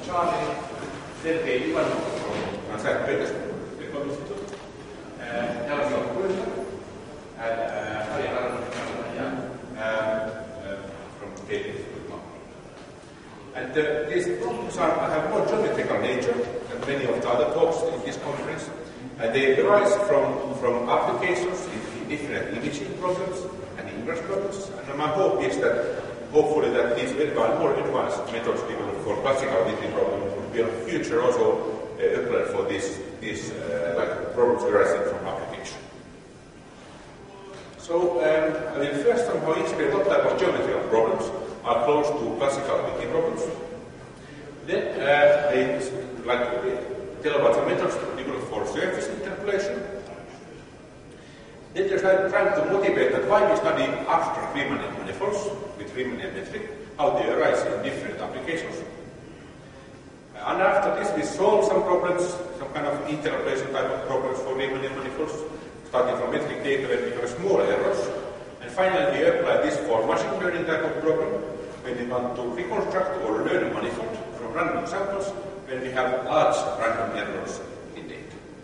Charlie, Sergei Ivanov from St. Petersburg, the Institute, Nelson Kulta, and Harry from Cape Institute. And these problems have more geometrical nature than many of the other talks in this conference, and they arise from applications in different imaging problems and inverse problems. And my hope is that hopefully that these more advanced methods developed for classical Wittig problems will be in the future also applied for these like problems arising from application. So I will first somehow explain what type of geometrical problems are close to classical Wittig problems. Then I like to tell about the methods developed for surface interpolation. Then there's trying to motivate that why we study abstract Riemannian manifolds with Riemannian metric, how they arise in different applications. And after this we solve some problems, some kind of interpolation type of problems for Riemannian manifolds, starting from metric data when we have small errors. And finally we apply this for machine learning type of problem, when we want to reconstruct or learn a manifold from random samples, when we have large random errors in data.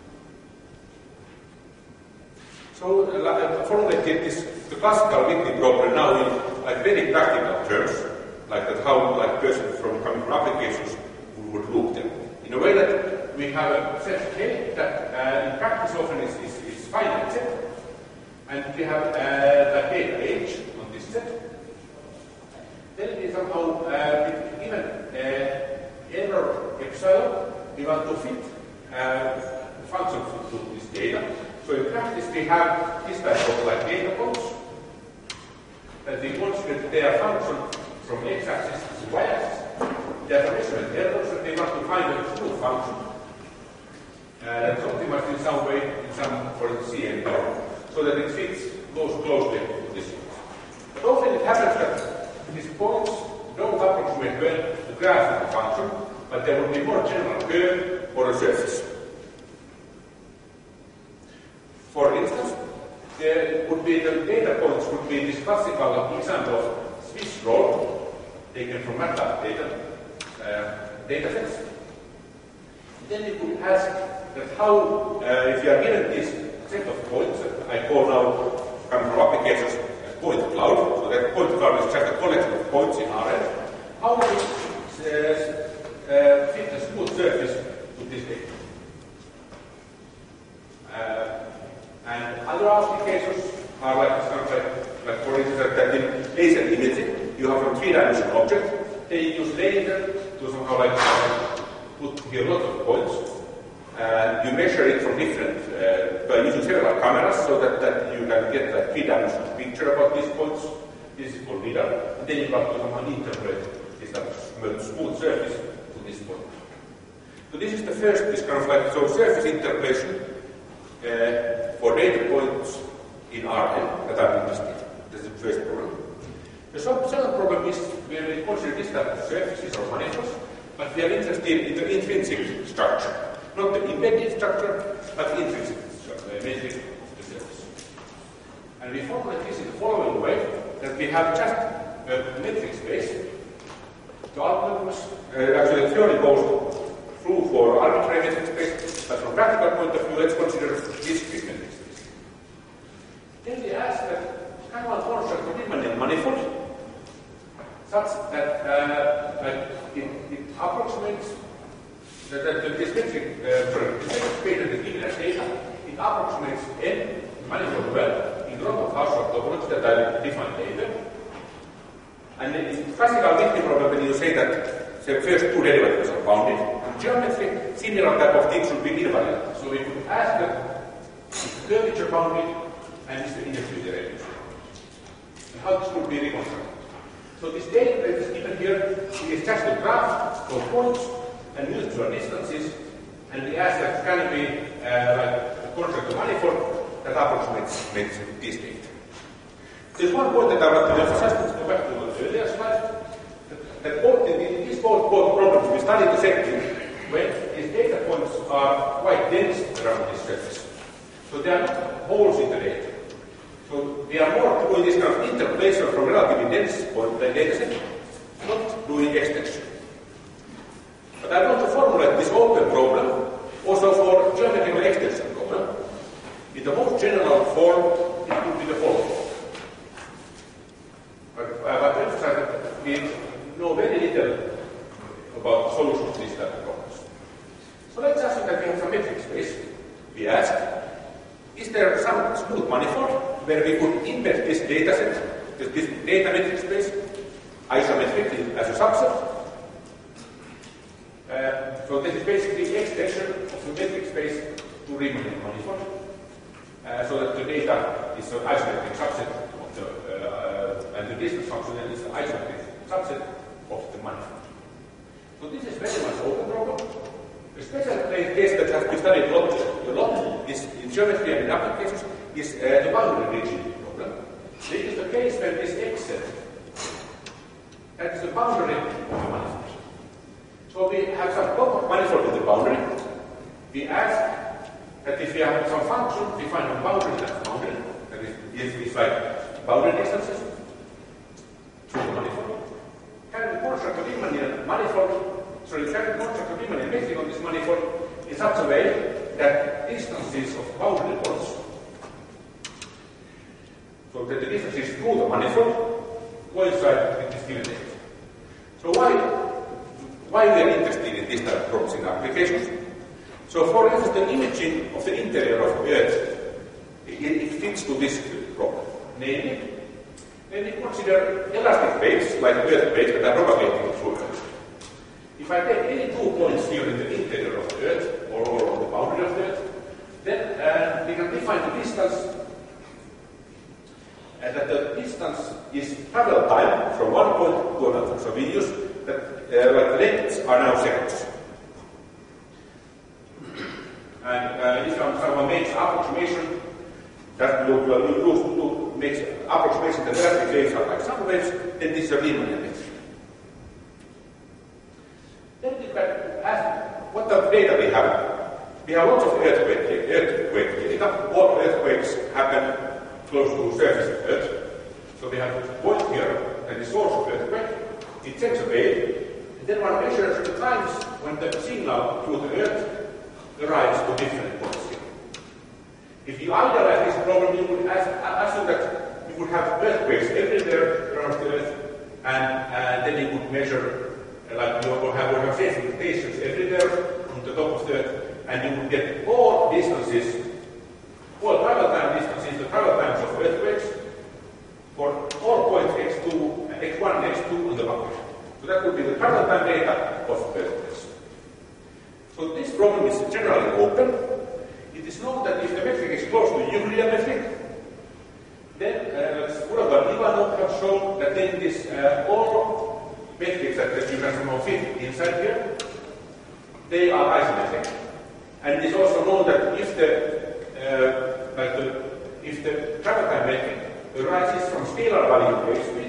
So, formulated the classical Wittig problem now in like very practical terms, like that how like person from coming from applications would look them. In a way that we have a set K that in practice often is finite set, and we have the data H on this set. Then we somehow given error epsilon, we want to fit the function to this data. So in practice we have this type of like data points that we consider that they are function from x-axis to y-axis. They are measurement errors that we want to find a true function that's optimized in some way, in some for the CN term, so that it fits goes closely to this one. But often it happens that these points don't approximate well the graph of the function, but there will be more general curve or a surface. For instance, there would be the data points would be this classical example of Swiss roll taken from MATLAB data sets. Then you could ask that how, if you are given this set of points, I call now coming from applications as point cloud, so that point cloud is just a collection of points in Rn, how would it fit a smooth surface to this data? And other applications are like for instance, that in laser imaging, you have a three-dimensional object. They use laser to somehow put here a lot of points. You measure it from different, by using several cameras, so that you can get a three-dimensional picture about these points. This is called LIDAR. And then you have to somehow interpret this smooth surface to this point. So this is the first, this kind of like, so surface interpolation for data points in Rn that I'm interested in. This is the first problem. The second problem is where we consider this type of surfaces or manifolds, but we are interested in the intrinsic structure. Not the embedded structure, but the intrinsic structure, the metric of the surface. And we formulate this in the following way, that we have just a metric space. The algorithms, actually the theory goes through for arbitrary metric space, but from practical point of view, let's consider discrete metric space. Then we ask that can one construct a Riemannian manifold such that it approximates this metric space that is given as data, it approximates n manifold well in a lot of Hausdorff topologies that I define later. And in classical Wittig problem, when you say that the first two derivatives are bounded, in geometry, similar type of things should be invariant. So we could ask that is the curvature bounded and is the integral derivative. And how this would be reconstructed. So this data that is given here is just a graph of points and mutual distances, and we ask that can it be like construct a manifold that approximates this data. There's one point that I want to emphasize, let's go back to the earlier slide, that both in these both problems we studied the setting when these data points are quite dense around this surface. So they are not holes in the data. So we are more doing this kind of interpolation from relatively dense point data set, not doing extension. But I open problem also for geometrical extension problem. In the most general form, it would be the following. But emphasize that we know very little about solutions to these type of problems. So let's assume that we have some metric space. We ask, is there some smooth manifold where we could embed this data set, this data metric space, isometrically as a subset? So this is basically the extension of the metric space to Riemannian manifold, so that the data is an isometric subset of the, and the distance function is an isometric subset of the manifold. So this is very much open problem. A special case that has been studied a lot is in geometry and in applications is the boundary rigidity problem. This is the case when this X set, that is the boundary of the manifold. So we have some block of manifold in the boundary. We ask that if we have some function, we find a boundary that's boundary. That is like boundary distances to the manifold. Can we construct a Riemannian manifold? Sorry, can we construct a Riemannian metric on this manifold in such a way that distances of boundary points, so that the distances through the manifold coincide with this given data. So why we are interested in this type of problems in applications? So for instance, the imaging of the interior of the Earth, it fits to this problem. Namely, when we consider elastic waves, like earthquakes that are propagating through Earth. If I take any 2 points here in the interior of the Earth, or on the boundary of the Earth, then we can define the distance, and that the distance is travel time from one point to another. So we use that like lengths are now seconds. And if someone makes approximation, that makes approximation that elastic waves are like sound waves, then this is a Riemannian metric. Then you can ask what type of data we have. We have lots of earthquake data. All earthquakes happen close to the surface of Earth. So we have a point here, and the source of earthquake. It sends a wave, and then one measures the times when the signal through the Earth arrives to different points here. If you idealize this problem, you would assume that you would have earthquakes everywhere around the Earth, and then you would measure, like you would have seismic stations everywhere on the top of the Earth, and you would get all distances, all travel time distances, the travel times of earthquakes for all points x2, x1, x2 on the boundary. So that would be the travel time data of earthquakes. So this problem is generally open. It is known that if the metric is close to Euclidean metric, then Uraga and Ivanov have shown that then this all metrics that you can somehow fit inside here, they are isometric. And it is also known that if the travel time metric arises from scalar value wave speed,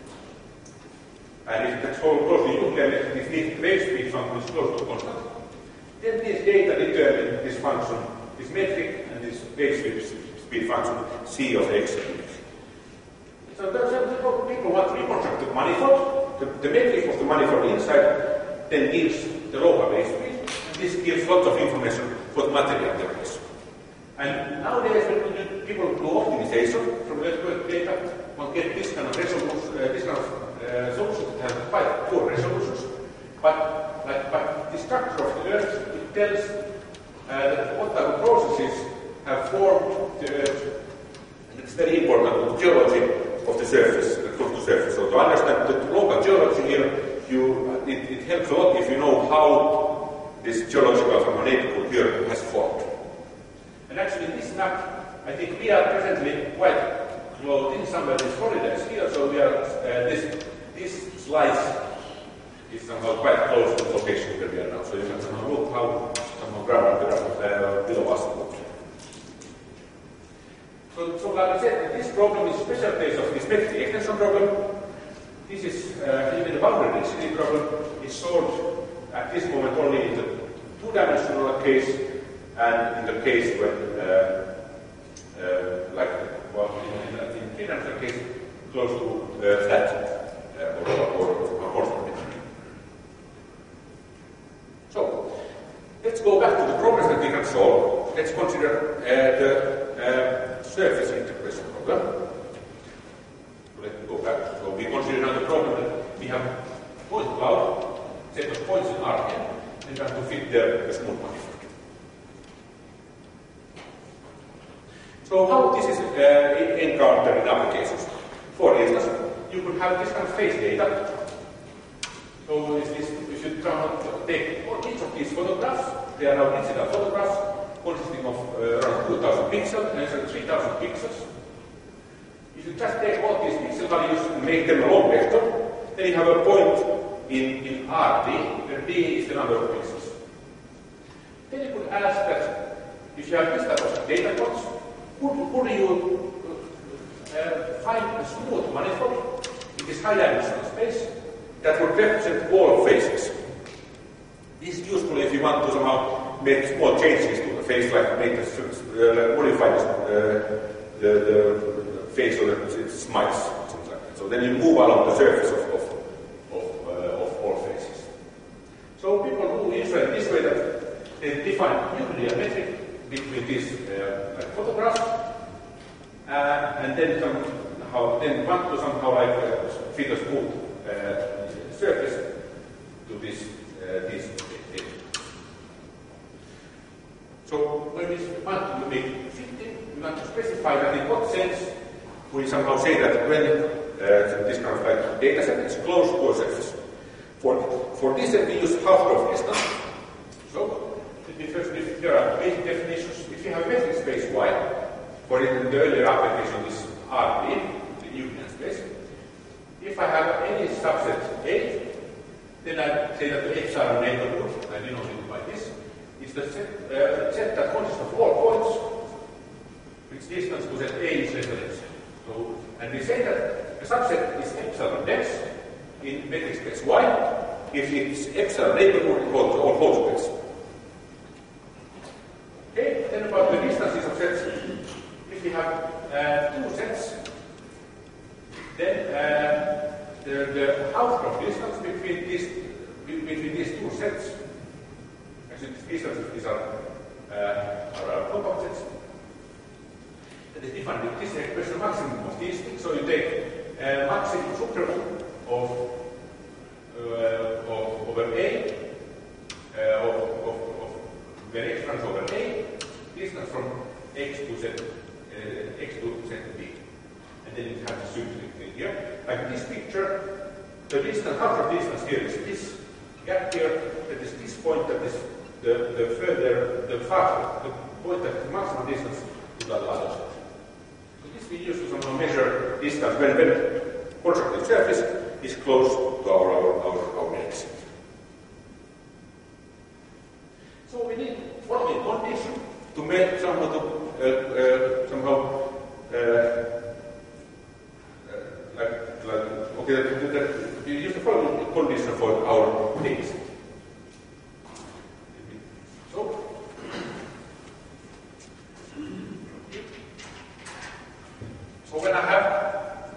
and if that's close to Euclidean metric, this wave speed function is close to constant, then this data determine this function, this metric, and this wave speed function, C of x. So there's people want to reconstruct the manifold. The metric of the manifold inside then gives the local wave speed, and this gives lots of information for the material there is. And nowadays, when people do optimization from earthquake data, one get this kind of solutions that have quite poor resolutions. But the structure of the Earth, it tells that what type of processes have formed the Earth. And it's very important to the geology of the surface, So to understand the local geology here, it helps a lot if you know how this geological neighborhood here has formed. And actually this map, I think we are presently quite close in somewhere in Florida is here, so we are, this slice is somehow quite close to the location where we are now. So you can somehow look how somehow ground below us looks. So like I said, this problem is a special case of this metric extension problem. This is even the boundary density problem is solved at this moment only in the two-dimensional case and in the case when, in three-dimensional case, close to flat or constant metric. So, let's go back to the problems that we can solve. Let's consider the surface integration problem. So let me go back. So we consider now the problem that we have point cloud, set of points in Rn, and we have to fit the smooth manifold. So how this is encountered in applications? For instance, you could have this kind of phase data. So you should take each of these photographs. They are now digital photographs consisting of around 2,000 pixels and 3,000 pixels. If you just take all these pixel values and make them a long vector, then you have a point in Rd, where d is the number of pixels. Then you could ask that if you have this type of data points, could you find a smooth manifold in this high-dimensional space that would represent all phases? This is useful if you want to somehow make small changes to the phase, like make modify the phase so that it smiles, something like that. So then you move along the surface of all phases. So people do illustrate this way that they define Euclidean metric between these photographs, and then want to somehow fit a smooth surface to this data. So when we want to make fitting, we want to specify that in what sense we somehow say that when this kind of data set is close to a surface. For this we use Hausdorff distance. So there are basic definitions. If you have a metric space Y, for in the earlier application this Rd, the Euclidean space, if I have any subset A, then I say that the epsilon neighborhood, I denote it by this, is the set that consists of all points which distance to set A is less than epsilon. So, and we say that a subset is epsilon dense in metric space Y if its epsilon neighborhood holds all whole space. Okay, then about the distances of sets, if we have two sets, then the Hausdorff distance between these two sets, actually these distances are compact sets, and is defined with this expression maximum of these things. So you take maximum supremum of over A, where x runs over A, distance from x to z b. And then it has a symmetric thing here. Like this picture, the distance, Hausdorff distance here is this gap here, that is this point, that is the point that the maximum distance to the other side. So this we use to somehow measure distance when constructed surface is close to our main set. So we need following condition to make we use the following condition for our things. So when I have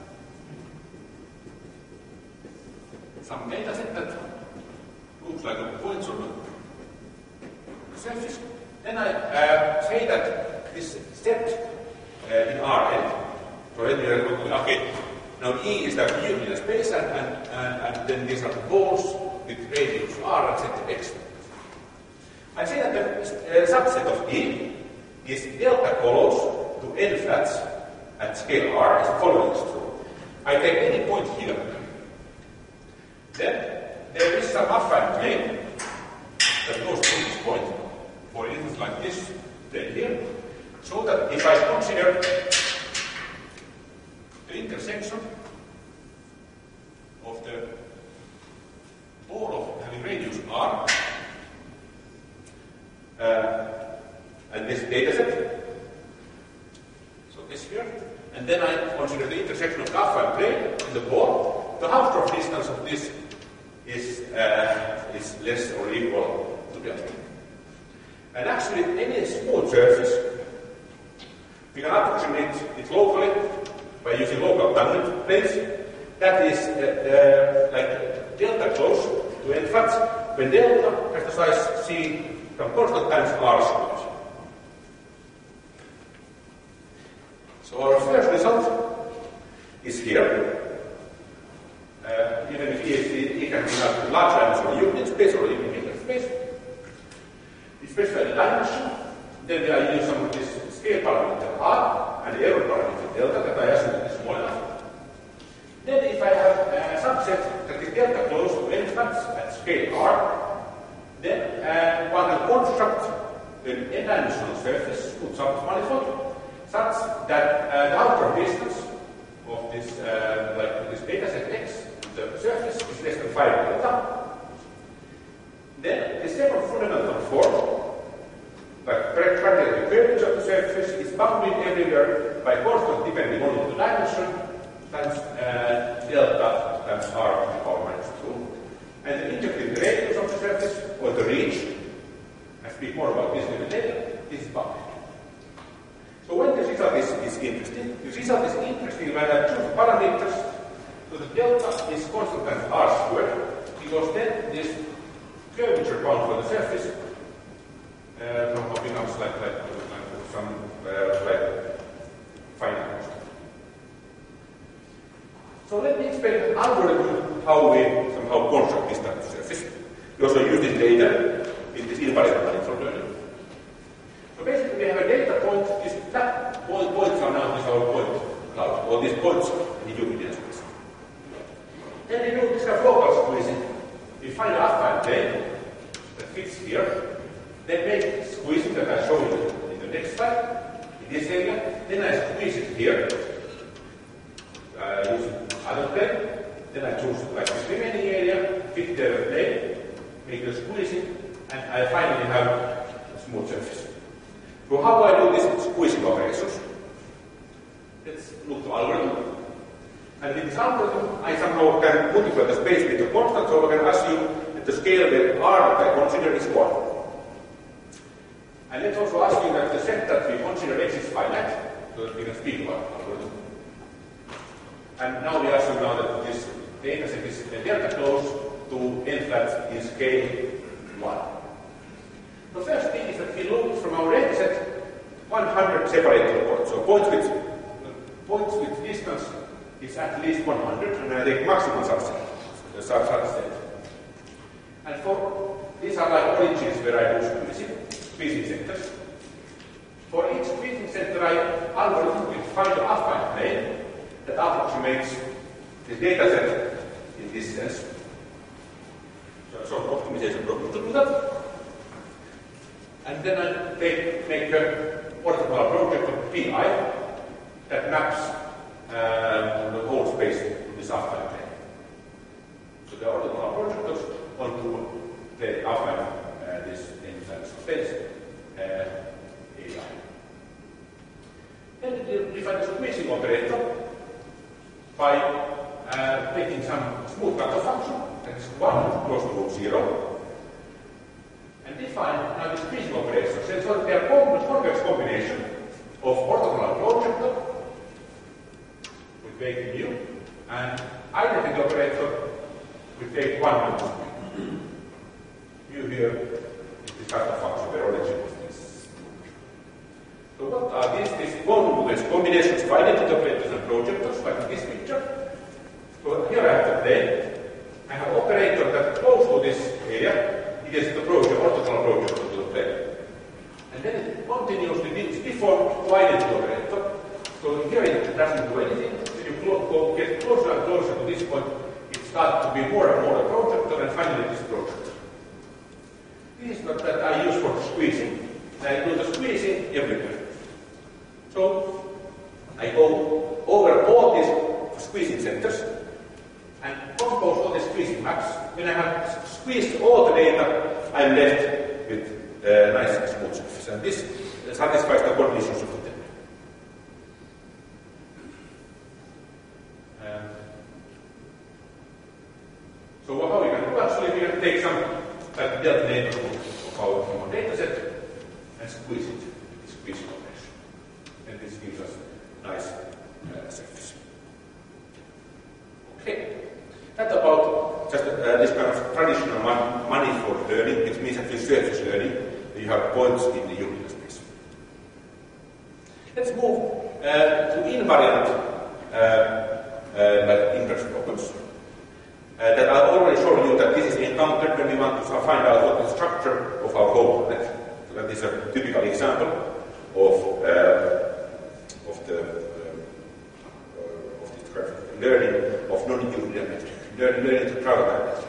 some data set that looks like a points on the surface, then I say that this set in Rn, so okay, now E is the Euclidean space, and then these are the balls with radius R and center x. I say that the subset of E is delta colors to n flats at scale R as following is true. I take any point here. Then there is some affine plane that goes to this point, for instance like this plane here, so that if I consider the intersection of the ball of having radius R and this data set, so this here, and then I consider the intersection of the affine plane and the ball, the Hausdorff distance of this is less or equal to delta. And actually, any smooth surface, we can approximate it locally by using local tangent planes. That is like delta close to n flats, when delta has the size c from constant times r squared. So our first result is here. Even if E can be a large dimensional unit space or even bigger space, we specify the dimension, then I use some of this scale parameter r and the error parameter delta that I assume is small enough. Then if I have a subset that is delta close to n flats at scale r, then one can construct an n-dimensional surface with some manifold such that the outer distance of this, like this data set x, the surface is less than 5 delta. Then the second fundamental form, like practically the curvature of the surface, is bounded everywhere by constant depending only on the dimension times delta times r to the power minus 2. And the integrated radius of the surface, or the reach, I speak more about this a little later, is bounded. So when the result is interesting, the result is interesting when I choose parameters, so the delta is constant times r squared, because then this curvature bound for the surface becomes like some finite constant. So let me explain an algorithm how we somehow construct this type of surface. We also use this data in this invariant manifold learning. So basically we have a data point, these flat points are now this our point cloud, or these points in the Euclidean space. Then we do this kind of local squeezing. We find an affine plane that fits here, then make squeezing that I show you in the next slide, in this area, then I squeeze it here, using other plane, then I choose like this remaining area, fit the plane, make the squeezing, and I finally have a smooth surface. So how do I do this squeezing operations? Let's look to algorithm. And with this algorithm, I somehow can multiply the space with a constant, so I can assume that the scale where r that I consider is 1. And let's also assume that the set that we consider x is finite, so that we can speak about algorithm. And now we assume now that this data set is delta close to n flats in scale 1. The first thing is that we look from our data set 100 separated points. So points with distance is at least 100, and I take maximum subset. And for these are like origins where I do squeezing centers. For each squeezing center, I algorithmically find an affine plane that approximates the data set in this sense. So sort of optimization problem to do that. And then I make an orthogonal project of Pi that maps the whole space in this affine plane. So the orthogonal projectors onto the affine this instance space AI. Then we define the squeezing operator by taking some smooth cutoff function that is 1 close to 0. And define now the squeezing operation. So they are convex combination of orthogonal projector with weight mu and identity operator with weight 1 mu here is this kind of function where origin is this. So what are these? These convex combinations of identity operators and projectors, like in this picture. So here I have the plane. I have operator that close to this area. It is the project, orthogonal project of the plane. And then it continuously deformed to identity operator. So here it doesn't do anything. When you get closer and closer to this point, it starts to be more and more a projector, and finally this projector. This is what that I use for squeezing. I do the squeezing everywhere. So I go over all these squeezing centers and compose all the squeezing maps. When I have squeezed all the data, I'm left with a nice smooth surface. And this satisfies the conditions of the theory. So how we can do? Actually, we can take some delta neighborhood of our data set and squeeze it with this squeezing operation. And this gives us nice surface. Okay. That about just this kind of traditional learning, which means actually surface learning. You have points in the unit space. Let's move to invariant inverse problems. That I've already shown you that this is encountered when we want to find out what the structure of our whole net. So that is a typical example of the learning of non-Euclidean metric, learning to travel metric.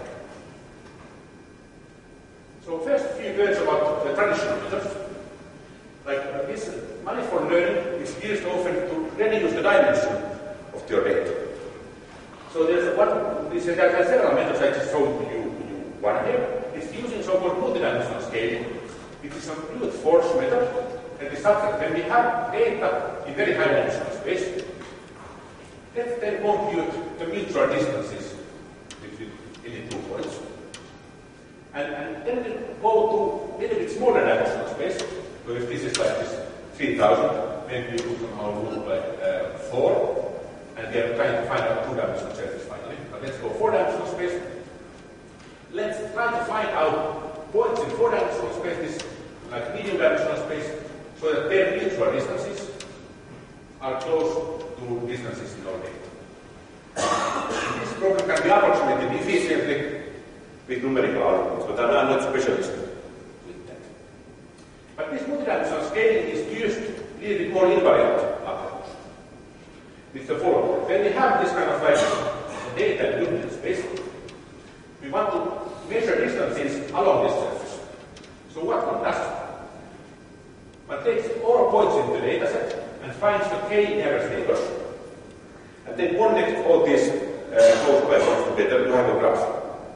So first, a few words about the traditional methods. Like this manifold learning is used often to reduce the dimension of your data. So there's there are several methods I just showed you one here. It's using so-called multidimensional scaling, which is a brute force method, and is such that when we have data in very high dimensional space, let's then compute the mutual distances between any 2 points. And then we go to a little bit smaller dimensional space. So if this is like this 3000, maybe we could somehow move like 4, and we are trying to find out 2-dimensional surface finally. But let's go 4-dimensional space. Let's try to find out points in 4-dimensional space, this like medium-dimensional space, so that their mutual distances are close to distances in our data. This problem can be approximated efficiently with numerical algorithms, but I'm not a specialist with that. But this multidimensional scaling is used a little bit more invariant approach. It's the following. When we have this kind of like data in unit space, we want to measure distances along this surface. So what one does? One takes all points in the data set and finds the k nearest neighbors, and then connects all these close by points together to have a graph.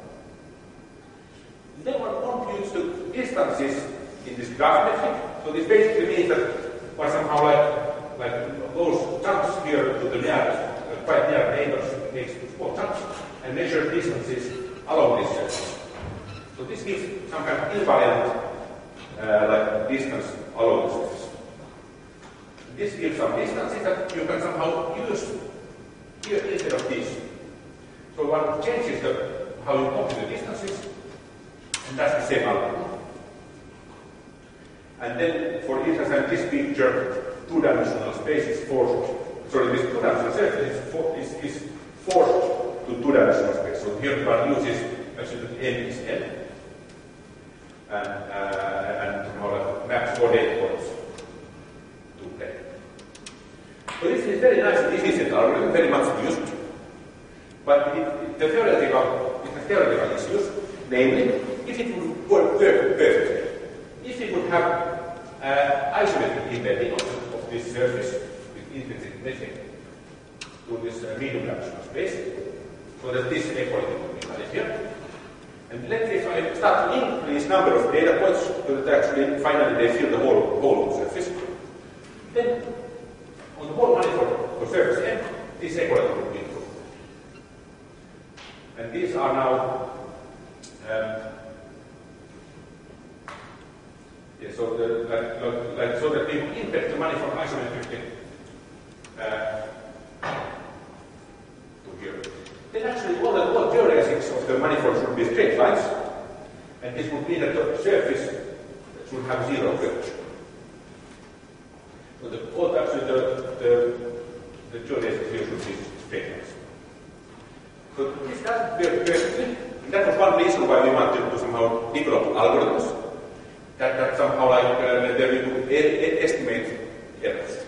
Then one computes the distances in this graph metric. So this basically means that one somehow like those jumps here to the nearest, quite near neighbors, takes small jumps and measures distances along this surface. So this gives some kind of invariant like distance along the surface. This gives some distances that you can somehow use here instead of this. So one changes how you compute the distances, and that's the same algorithm. And then, for instance, in this picture, 2-dimensional space is forced. Sorry, this 2-dimensional surface is forced to 2-dimensional space. So here one uses actually n is n, and maps 4 data points to play. So this is very nice and efficient algorithm, very much used. But the theoretical issues, namely, if it would work perfectly, if it would have isometric embedding of this surface with intrinsic metric to this medium-dimensional space, so that this equality would be valid here. And let's say if I start to increase number of data points so that actually finally they fill the whole surface, then on the whole manifold for surface n, this equality would be improved. And these are now so that we impact the manifold isometrically to here. Then actually all geodesics of the manifold should be straight lines, and this would mean that the surface should have zero curvature. So the geodesics here should be straight lines. So this doesn't work perfectly. That was one reason why we wanted to somehow develop algorithms that somehow there we could estimate errors.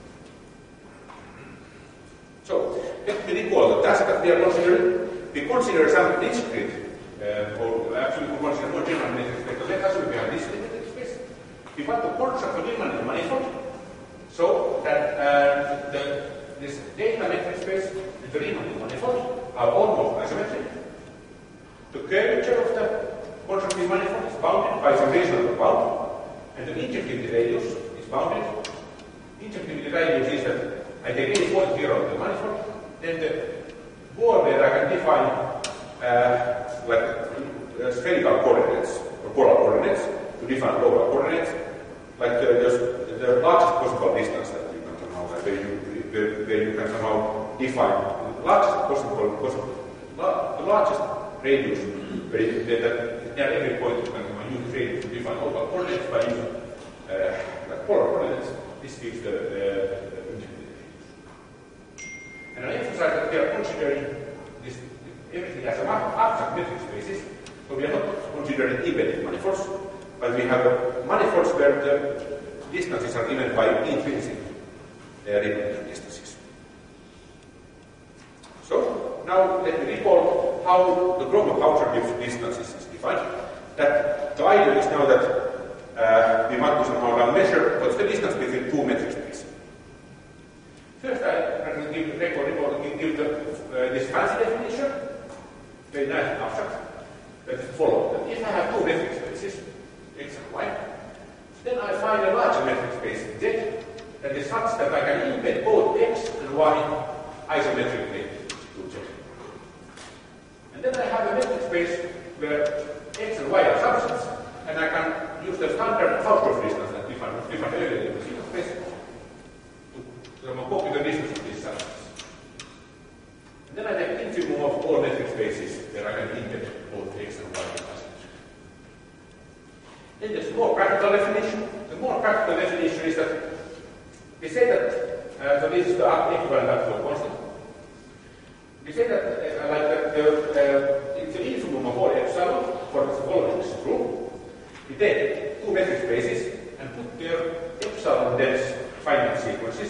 So let me recall the task that we are considering. We consider some discrete, or actually we consider more general metric space. So let us assume we have this metric space. We want to construct a Riemann manifold so that this data metric space and the Riemann manifold are almost isometric. The curvature of the constructive manifold is bounded by some reasonable bound, and the injectivity radius is bounded. Injectivity radius is that I take any point here on the manifold, then the border I can define spherical coordinates or polar coordinates to define polar coordinates, like the largest possible distance that you can somehow where you can somehow define the largest radius where near every point you can coordinates by using like polar coordinates. This gives the and I emphasize that we are considering this everything as an abstract metric spaces. So we are not considering embedded manifolds, but we have manifolds where the distances are given by intrinsic Riemann distances. So now let me recall how the Gromov-Hausdorff distances is defined. That the idea is now that we want to somehow measure what's the distance between two metric spaces. First, I will give this fancy definition, very nice and abstract, that is follow. That if I have two metric spaces, x and y, then I find a larger metric space z that is such that I can embed both x and y isometrically to z. And then I have a metric space where x and y are subsets, and I can use the standard Hausdorff distance that we found earlier in the single space to copy the distance of these subsets. And then I take infimum of all metric spaces where I can embed both x and y isometrically. Then there's a more practical definition. The more practical definition is that we say that, so this is the equivalent absolute constant. We say that, it's the infimum of all epsilon, for the following is true. We take two metric spaces and put their epsilon dense finite sequences,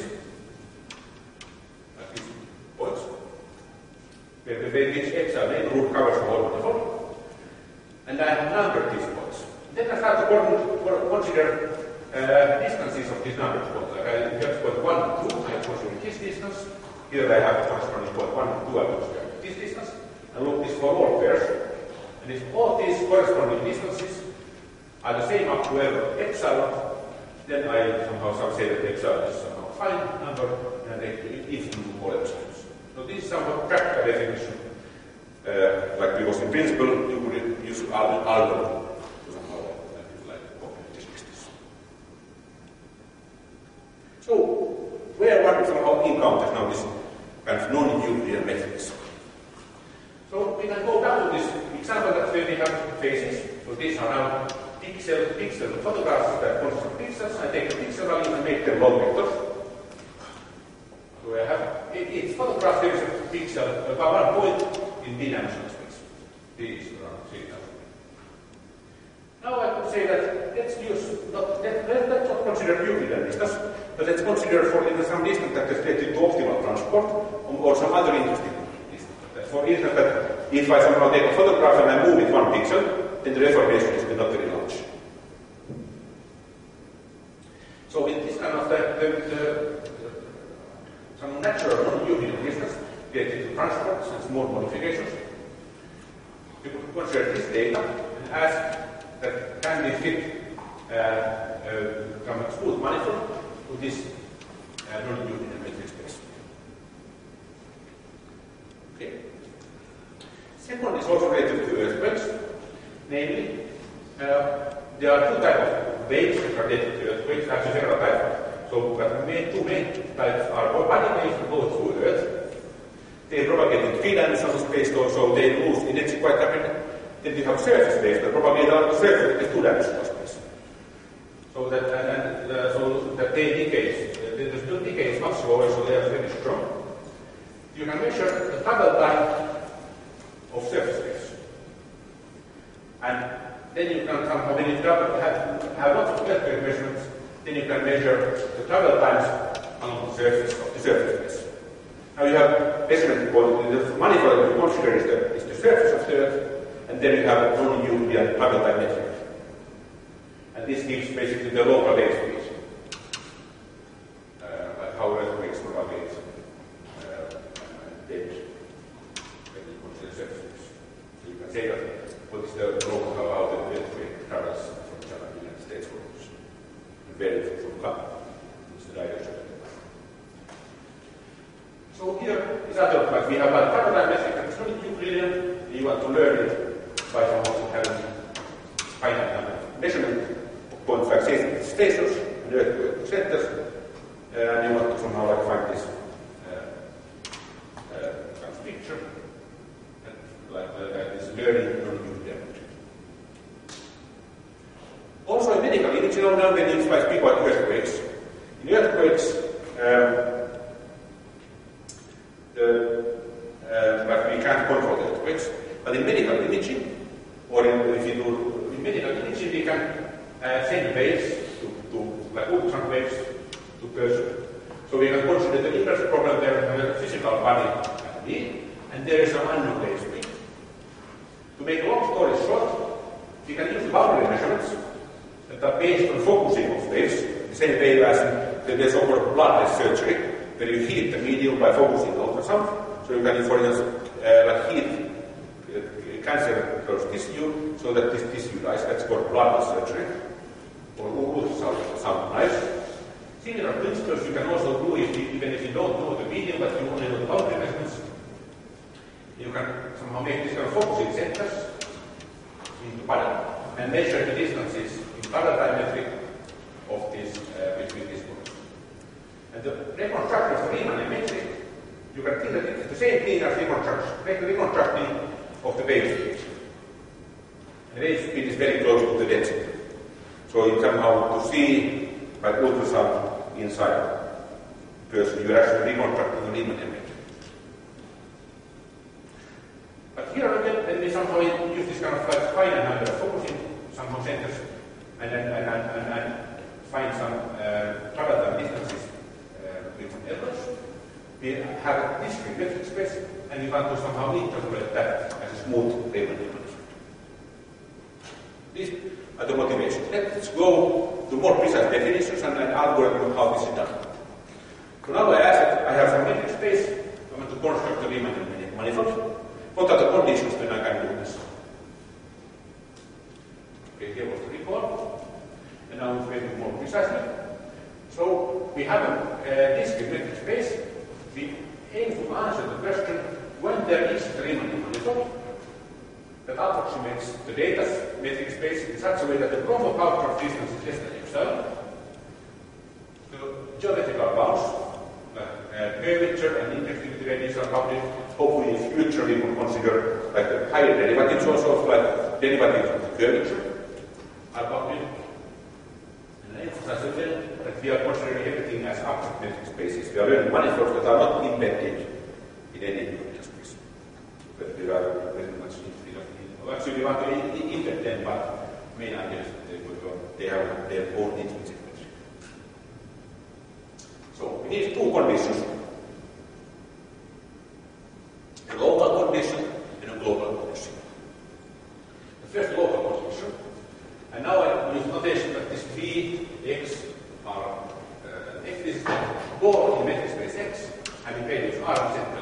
like these points, where which epsilon root covers the whole manifold, and I have numbered these points. Then I start to consider distances of these numbered points. Like I get point 1 and 2, I consider this distance. Here I have corresponding point 1 and 2, I consider this distance. And look this for all pairs. And if all these corresponding distances are the same up to epsilon, then I somehow say that epsilon is somehow a fine number, and I take infimum of all epsilons. So this is somewhat practical definition. Like because in principle, you could use algorithm. So, where one somehow encounters now this kind of non-Euclidean metrics. So, we can go back to this example that where we have phases. So, these are now pixel photographs that consist of pixels. I take the pixel value and make them log vectors. So, I have each photograph there is a pixel about 1 point in d-dimensional space. D is around 3,000. Now, I could say that let's not consider Euclidean distance. But let's consider for some distance that is related to optimal transport or some other interesting distance. For instance, that if I somehow take a photograph and I move it 1 pixel, then the reformation is not very large. So with this kind of some natural non-Euclidean distance related to transports and small modifications, you could consider this data and ask that can we fit some smooth manifold to this non-Euclidean metric space. Okay. Second is also related to earthquakes. Namely, there are two types of waves that are related to earthquakes, actually several types. So, two main types are body waves that go through Earth. They propagate in 3-dimensional space, so they lose energy quite rapidly. Then you have surface waves that propagate on the surface in 2-dimensional space. So that they decay. The still decay is much slower, so they are very strong. You can measure the travel time of surface waves. And then you can somehow, when you have lots of earthquake measurements, then you can measure the travel times along the surface of the surface waves. Now you have measurement point, the manifold that you consider is the surface of the Earth, and then you have non-Euclidean travel time metric. And this gives basically the local wave speed. Like how earthquakes propagate dead when you consider surface waves. So you can say that what is the local, how the earthquake travels from China to the United States, for instance. And very from Canada. It's the direction. So here is other point. We have a travel time metric that is not Euclidean. You want to learn it by somehow having finite number of measurement points like stations. medical imaging, now when you speak about earthquakes. In earthquakes, but we can't control the earthquakes. But in medical imaging, or if you do in medical imaging, we can send waves to like ultrasound waves to person. So we can consider the inverse problem there and the physical body and there is an unknown wave speed. To make a long story short, we can use the boundary measurements that are based on focusing of waves, the same way as in the so-called bloodless surgery, where you heat the medium by focusing ultrasound. So you can, for instance, like heat cancerous tissue so that this tissue dies. That's called bloodless surgery, or ultrasound knives. Similar principles you can also do even if you don't know the medium, but you only know the boundary measurements. You can somehow make this kind of focusing centers in the body and measure the distances in paradigmetric of this between these points. And the reconstruction of the Riemann metric, you can think that it's the same thing as reconstructing of the wave speed. The wave speed is very close to the density. So you somehow to see by ultrasound inside the person, you're actually reconstructing the Riemann metric. But here again, when we somehow use this kind of like finite number of focusing somehow centers and find some paradigm distances with some errors, we have a discrete metric space and we want to somehow interpret that as a smooth Riemann image. These are the motivations. Let's go to more precise definitions and an algorithm of how this is done. So now I have some metric space. I want to construct the Riemann manifold. What are the conditions when I can do this? Okay, here was the recall. And now we're going more precisely. So we have a discrete metric space. We aim to answer the question when there is a Riemann manifold that approximates the data metric space in such a way that the Gromov outgraph distance is less than epsilon. The geometrical bounds, curvature and interactivity radius are bounded. Hopefully in future we will consider like the higher derivatives also of like derivatives of the curvature are bounded. And I emphasize again that we are considering everything as abstract metric spaces. We are learning manifolds that are not embedded in any Euclidean space. But they are very much actually, we want to embed them, but main idea is that they have their own intrinsic metric. So we need two conditions. A local condition and a global condition. The first local condition, and now I use notation that this V, X are X, this is the ball in metric space X, having values R and Z.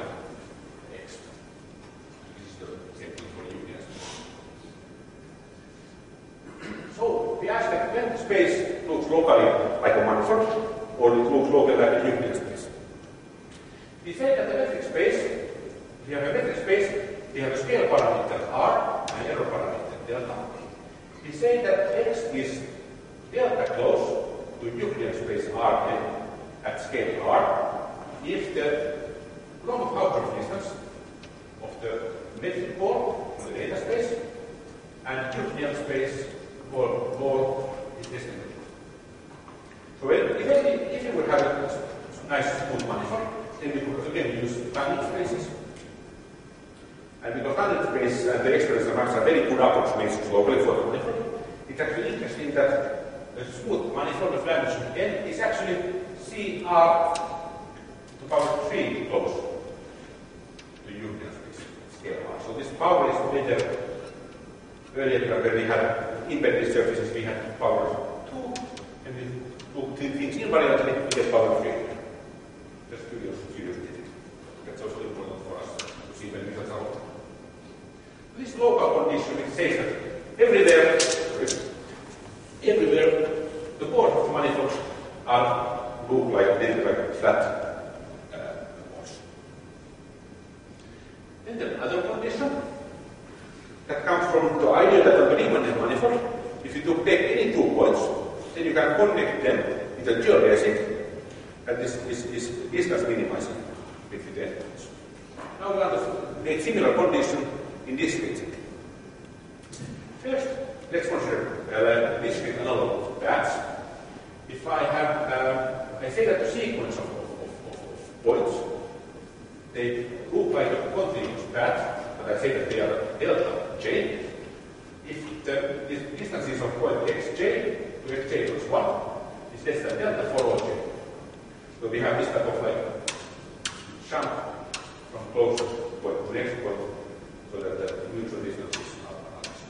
So we ask that when the space looks locally like a manifold, or it looks locally like a Euclidean space. We say that the metric space, if you have a metric space, we have a scale parameter R and error parameter delta. We say that X is delta close to Euclidean space Rn at scale R if the Gromov outgraph distance of the metric pole in the data space and Euclidean space or is this thing. So if you would have a nice smooth manifold, then we could again use tangent spaces. And because tangent space and the exponents of mass are very good approximations locally for the manifold, it's actually interesting that a smooth manifold of magnitude n is actually CR to power 3 close to Euclidean space scale R. So this power is better. Earlier when we had embedded surfaces, we had power 2, and we took things invariantly, we get power 3. Just curiosity. That's also important for us to see when we got out. This local condition, it says that everywhere the chords of the manifold look like flat chords. Then the other condition that comes from the idea that on the Riemann manifold, if you take any 2 points, then you can connect them with a geodesic, and this is distance minimizing between the endpoints. Now we want to make similar condition in this region. First, let's consider discrete analog paths. If I have, I say that the sequence of points, they group like a continuous path, but I say that they are delta j. If the distances of point xj to xj equals 1 is less than delta for all j. So we have this type of like shunt from closest point to next point, so that the mutual distances are balanced.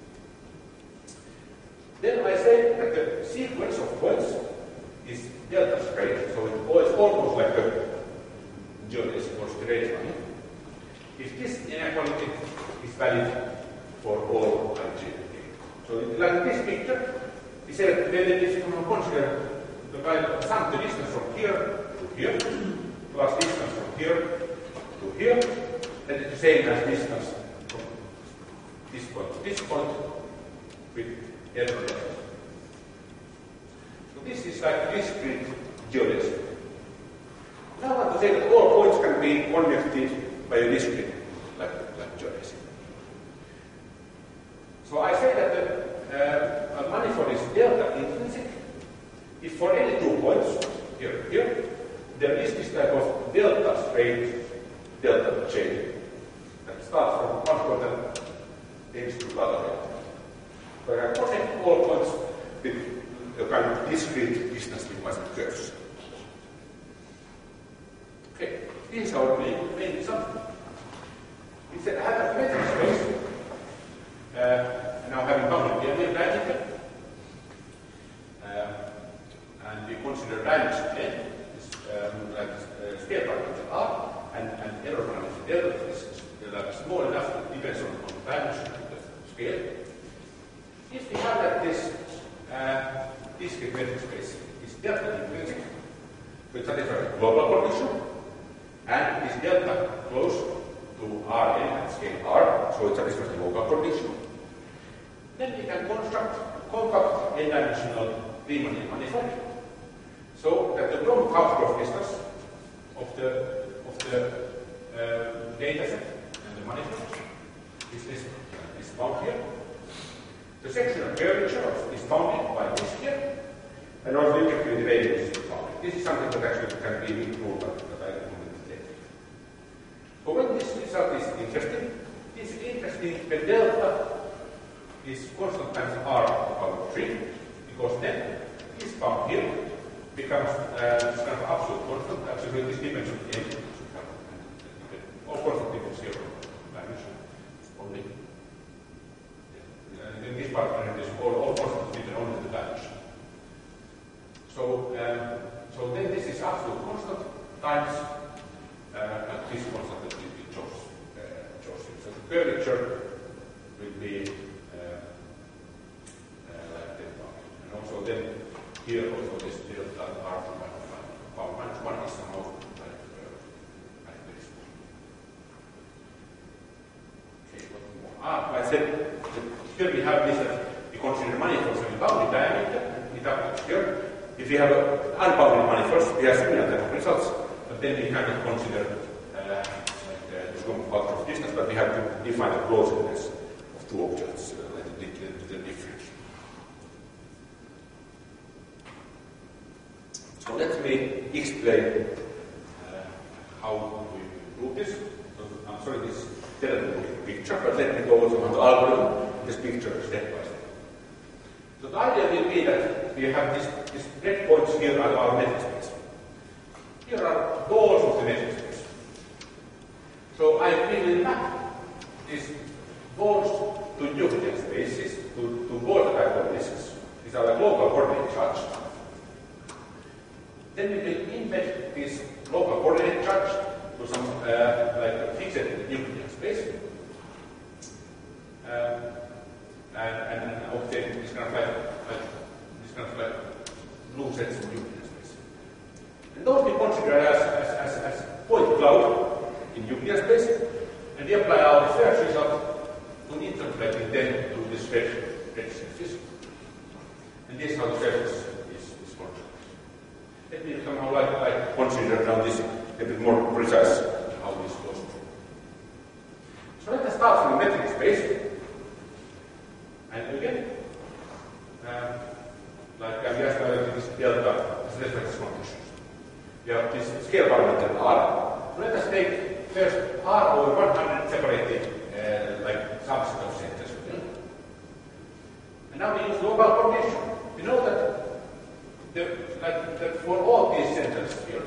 Then I say that the sequence of points is delta straight, so it's almost like a geodesic or straight line. If this inequality is valid for all ij. So like this picture, we say that then if you consider the kind of sum the distance from here to here, plus distance from here to here, then it's the same as distance from this point to this point with error delta. So this is like discrete geodesy. Now I want to say that all points can be connected by a discrete like geodesy. So I say that a manifold is delta intrinsic if for any 2 points, here and here, there is this type of delta straight delta chain that starts from one point and aims to blah blah blah. So I can connect all points with a kind of discrete distance divided curves. Okay, this is our main example. It's a hypermetric space. Now having bounded the diameter, and we consider dimension n, like scale parameter r, and error parameter delta is like small enough that depends on the dimension of the scale. If we have that this discrete metric space is delta intrinsic, so it satisfies a global condition, and is delta close to Rn at scale r, so it satisfies the local condition, then we can construct compact n-dimensional Riemannian manifold, so that the Bloom-Hausdorff distance of the data set and the manifold is found here. The sectional curvature is bounded by this here, and also the integrated radius is bounded. This is something that actually can be improved, but I will comment later. So when this result is interesting, it's interesting when delta is constant times r to the power 3, because then this bound here becomes this kind of absolute constant, actually this depends on n, all constant equals 0 dimension only. In this part, all constants depend only the dimension. So then this is absolute constant times this constant that we chose. So the curvature will be like that one. And also then here also this delta r to the power minus 1 is somehow like this. Okay, what more? I said here we have this we consider manifolds with bounded diameter, it happens here. If we have unbounded manifolds, we have similar type of results, but then we cannot consider the Bloom-Hausdorff distance, but we have to define the closeness of 2 objects the difference. So let me explain how we prove this. So, I'm sorry, this is a terrible picture, but let me go also on the algorithm, this picture step by step. So the idea will be that we have these red points here are our metric space. Here are balls of the metric space. So I will map these balls to Euclidean spaces, to ball type of disks. These are like local coordinate charge. Then we will embed this local coordinate charge to some like a fixed Euclidean space. And obtain this kind of like blue sets of Euclidean space. And those we consider as point cloud in Euclidean space, and we apply our first result to interpolating them to this red surface. And this is how the surface is constructed. Let me somehow like consider now this a bit more precise how this goes through. So let us start from the metric space. And again, we have this scale parameter r. So let us take first r over 100 separated like subset of centers. And now we use local coordination. We know that that for all these centers here,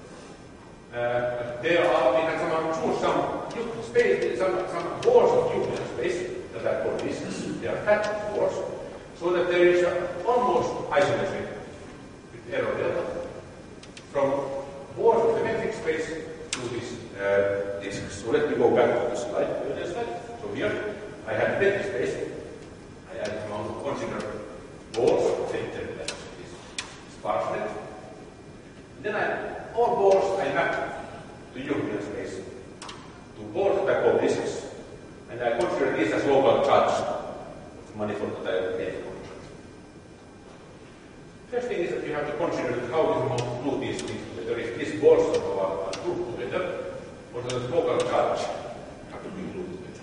we can somehow choose some space, some balls of Euclidean space that are called disks. They are fat balls, so that there is almost isometry with error delta from balls of the metric space to this disks. So let me go back to the slide. So here I have metric space. I consider balls, say that is sparse. Then all balls I map to Euclidean space to balls that I call disks, and I consider this as local charge of the manifold that I made. First thing is that you have to consider how you glue these things together. If these balls are glued together, or the local charge have to be glued together.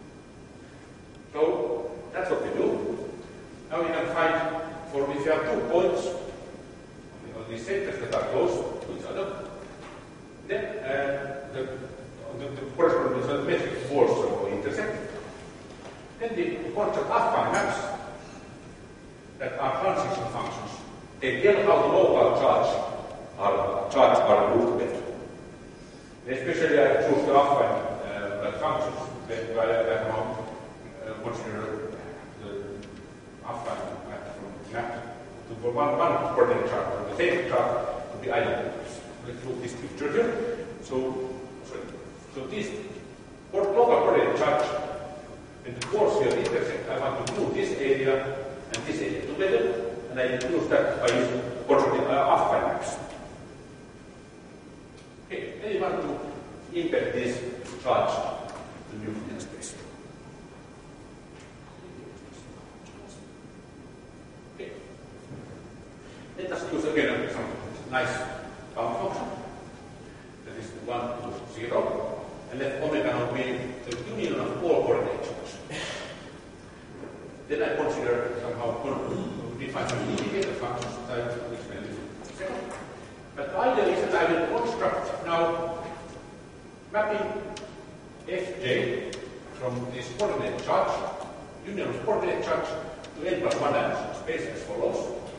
So that's what we do. Now we can find, if you have 2 points on these centers that are close to each other, then the corresponding metric balls will intersect. Then the concept affine maps that are transition functions, they tell how the local charge are glued together. Especially I choose the affine functions where I have consider the affine map from map to one coordinate chart, or the same chart to be identical. Let's look at this picture here. So this local coordinate charge and the balls here intersect. I want to glue this area and this area together, and I use that by using constructing affine maps. Okay, then you want to embed this charge to the Euclidean space. Okay. Let us use again some nice bound function. That is 1 to 0. And let omega now be the union of all coordinate charges. Then I consider somehow define some indicator functions that I will explain in a second. But the idea is that I will construct now mapping Fj from this coordinate charge, union of coordinate charge, to n plus 1 dimensional space as follows.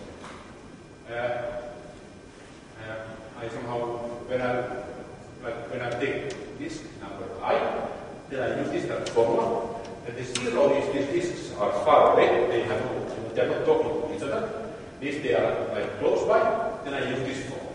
I somehow, when I take this number I, then I use this type of formula. And the 0 is these disks are far away, they are not talking to each other. If they are like close by, then I use this formula.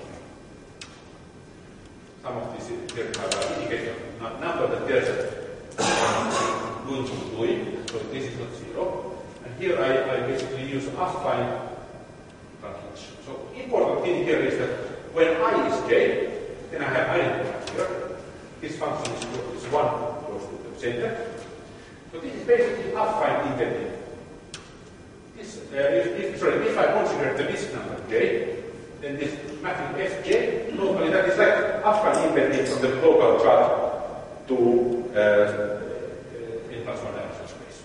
Some of these here have an indication number that there is going to doing, so this is not 0. And here I basically use affine translation. So important thing here is that when I is j, then I have identity here. This function is 1 close to the center. So this is basically affine embedding. If I consider the disk number j, then this mapping Fj, normally that is like affine embedding from the local chart to n plus 1 dimensional space.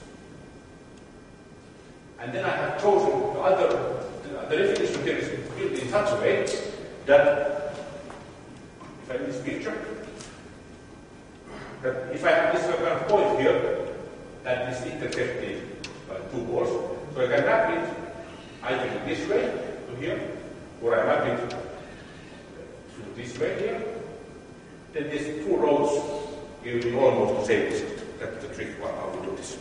And then I have chosen the definition here is built in such a way that if I have this picture, that if I have this kind of point here that is intersected by 2 balls, so I can map it either this way to here, or I map it through this way here. Then these 2 rows give me almost the same result. That's the trick how we do this.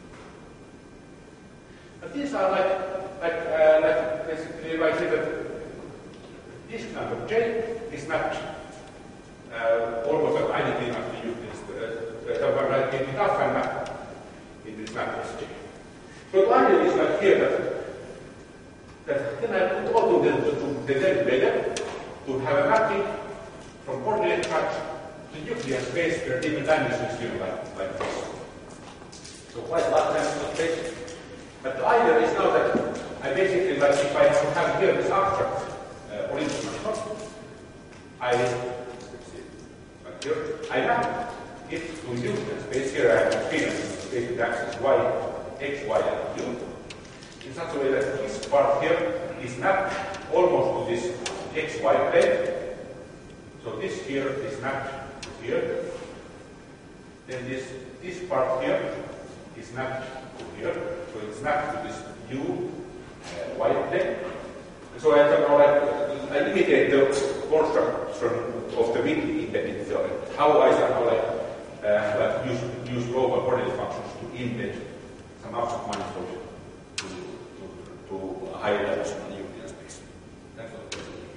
But these are like basically if I say that this number j is mapped almost identically after Euclid's like in affine map in this map Sj. So the idea is like here that then I put all of them together to have a mapping from coordinate charge to Euclidean space where different dimensions given like this. So quite a lot of dimensional space. But the idea is now that I basically, like if I have here this abstract original, I map it to Euclidean space. Here I have three space with axis y, x, y, and u. In such a way that this part here is mapped almost to this xy plane, So this here is mapped to here. Then this part here is mapped to here. So it's mapped to this U white plane. So I imitate the construction of the Witten embedding theorem. How I somehow use global coordinate functions to embed some absolute manifold to a higher dimensional Euclidean space. That's what we're doing.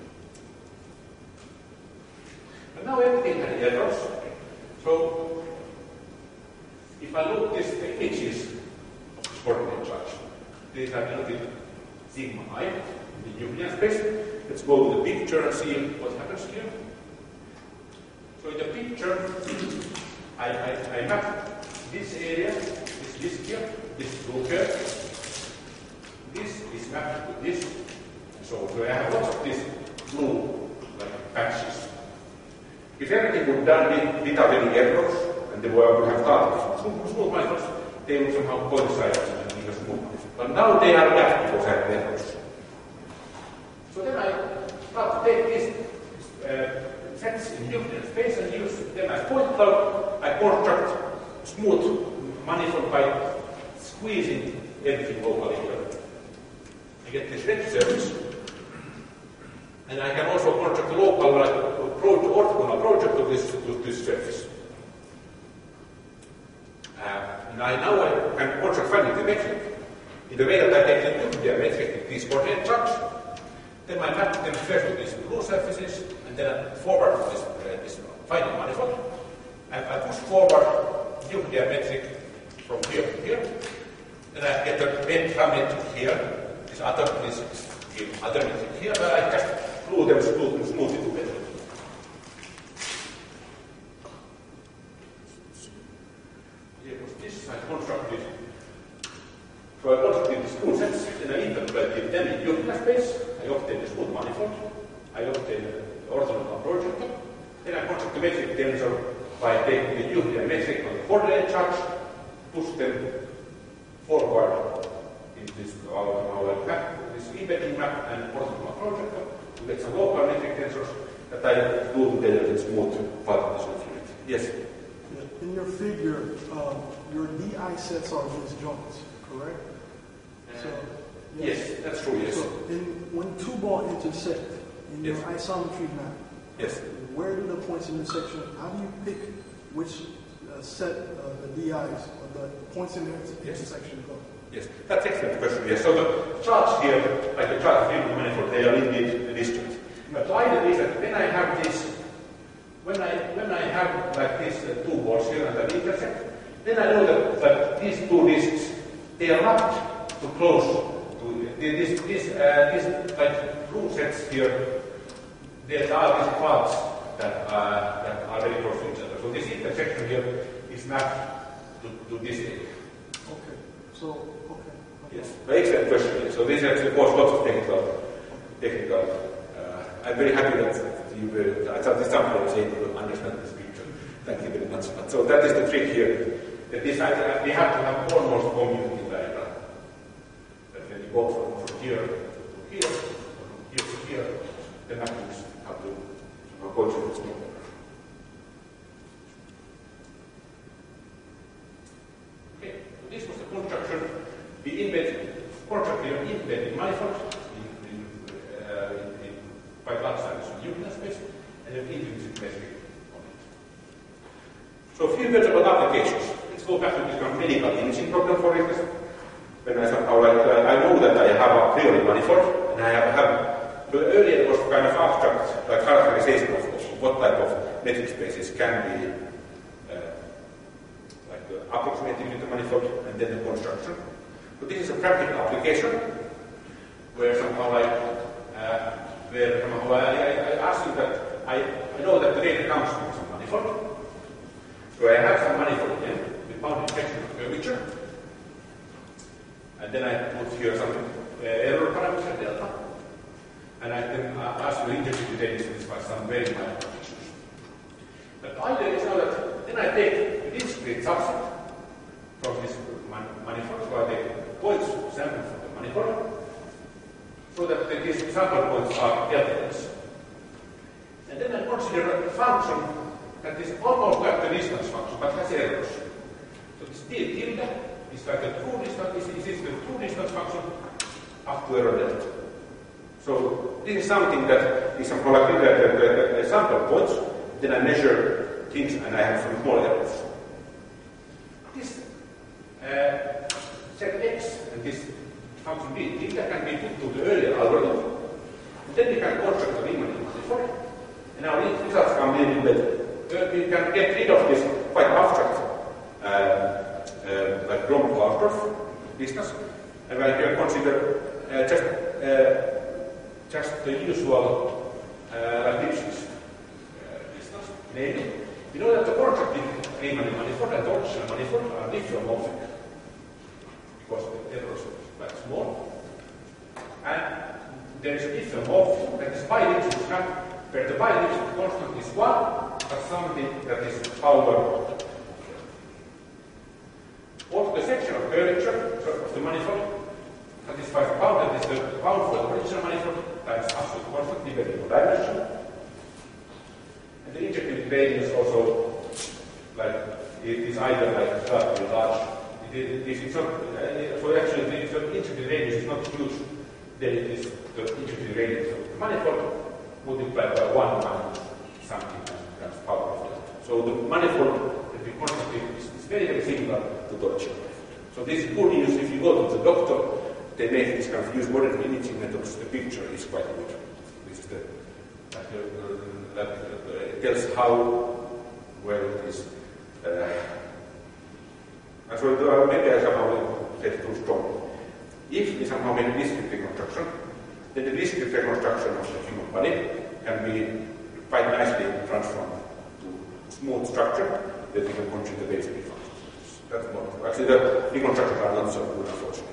But now everything has errors. So if I look at the images of the coordinate charge, these are denoted sigma I in the Euclidean space. Let's go to the picture and see what happens here. So in the picture, I map this area, this disk here, this blue here. This is mapped to this. So I have lots of these blue like patches. If everything would be done without any errors, and the world would have started smooth manifolds, they would somehow coincide and give a smooth manifold. But now they are left because I have errors. So then I start to take these sets in Euclidean space and use them as point cloud. I construct smooth manifold by squeezing everything locally here. I get this red surface. And I can also construct a local orthogonal project of this surface. And now I can construct finite metric in the way that I take the Euclidean metric, these coordinate charts. Then I map them first to these blue surfaces, and then I forward to this finite manifold. And I push forward Euclidean metric from here to here. Then I get the metric here, this other metric here, but I just glue them smoothly together. Here was this, I constructed. So I constructed these two sets, then I interpolated them in Euclidean space. I obtain the smooth manifold, I obtain the orthogonal projector, then I construct the metric tensor by taking the Euclidean metric on the coordinate charts, push them forward in this our map, this embedding map and orthogonal projector to get some local metric tensors that I glue together in smooth partition fluid. Yes? In your figure, your DI sets are disjoints, correct? Yes, that's true, yes. So when two balls intersect in your isometry map, yes. Where do the points intersection, how do you pick which set the DIs or the points in the intersection go? Yes, that's an excellent question, yes. So the charts here, like the chart of field manifold, they are indeed disjoint. But the idea is that when I have this, when I have like these two balls here and that intersect, then I know that these two disks, they are not too close. These like blue sets here, there are these parts that are very close to each other. So this intersection here is mapped to this area. Okay. So yes, excellent question. So this actually caused lots of technical. I'm very happy that you were. I thought this sample was able to understand this picture. Thank you very much. But so that is the trick here. That this we have to have almost commuting diagram. Go from here to here, from here to here, the mappings have to contribute smooth. Okay, so this was the construction. We constructed an embedding manifold in quite large size in Euclidean space, and an intrinsic metric on it. So a few words about applications. Let's go back to this kind of medical imaging problem, for instance. When I somehow I know that I have a priori manifold, and I have so earlier it was kind of abstract characterization of what type of metric spaces can be approximated with the manifold, and then the construction. So this is a practical application where somehow I ask you that I know that the data comes from some manifold. So I have some manifold again with boundary section of curvature. And then I put here some error parameter delta, and I can ask you integrate the data by some very minor conditions. But the idea is now that then I take a discrete subset from this manifold, so I take points sample from the manifold, so that these sample points are deltas. And then I consider a function that is almost like the distance function, but has errors. So this d tilde is like a true distance, is the true distance function up to error delta. So this is something that is somehow like the sample points. Then I measure things and I have some small errors. This set x and this function d tilde can be put to the earlier algorithm. And then we can construct the Riemann manifold. And now these results come in better. We can get rid of this quite abstract like Gromov-Hausdorff business, and we can consider just the usual Lipschitz business. Namely, we know that the constructive Riemann manifold and the original manifold are diffeomorphic because the errors are quite small. And there is a diffeomorphism that is bi-Lipschitz, where the bi-Lipschitz constant is 1, but something that is power. Also, the section of curvature of the manifold satisfies the bound, that is the bound for the original manifold times absolute constant depending on dimension. And the injective radius also, like, it is either like relatively large. This is not, so actually, if the injective radius is not huge, then it is the injective radius of the manifold multiplied by 1 minus something times power of that. So the manifold that we construct is very, very similar to the original manifold. So this is good news if you go to the doctor. They make this kind of use modern imaging methods. The picture is quite good. This is that tells how well it is. And so maybe I somehow said too strong. If we somehow make a discrete reconstruction, then the discrete reconstruction of the human body can be quite nicely transformed to smooth structure that we can consider the basic functions. That's more. Actually, the reconstructions are not so good, unfortunately.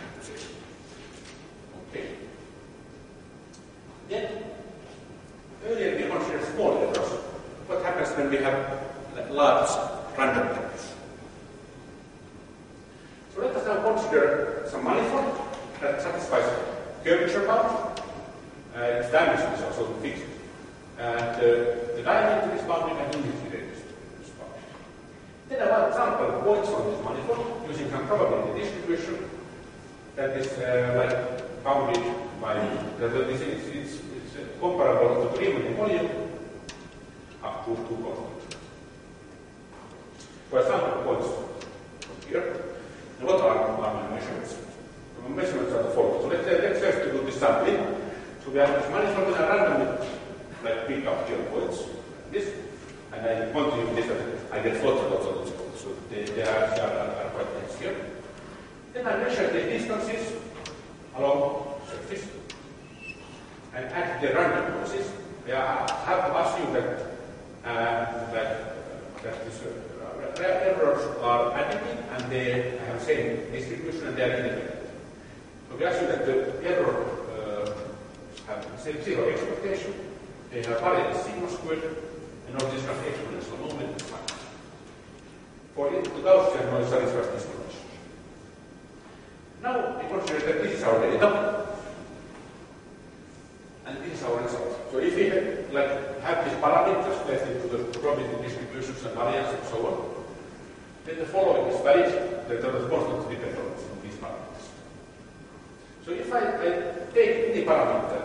Okay. Then, earlier we considered small errors. What happens when we have large random errors? So let us now consider some manifold that satisfies curvature bound. Its dimension is also fixed. And the diameter is bounded and unity radius is bounded. Then I want sample points on this manifold using some probability distribution that is like bounded by it's comparable to the Riemann volume up to 2 constants. So I sample points from here. And what are my measurements? So my measurements are the following. So let's first do this sampling. So we have this manifold and I randomly like pick up here points like this, and I continue with this, I get floated lots of those points. So they are quite nice here. Then I measure the distances along surface and add the random noises. I have to assume that these errors are additive and they have the same distribution and they are independent. So we assume that the error have the same zero expectation. They have variance sigma squared and all this kind of exponential moment is fine. For it, the Gaussian noise satisfies this condition. Now we consider that this is our data and this is our result. So if we have these parameters placed into the probability distributions and variance and so on, then the following is valid, that the response depends on these parameters. So if I take any parameter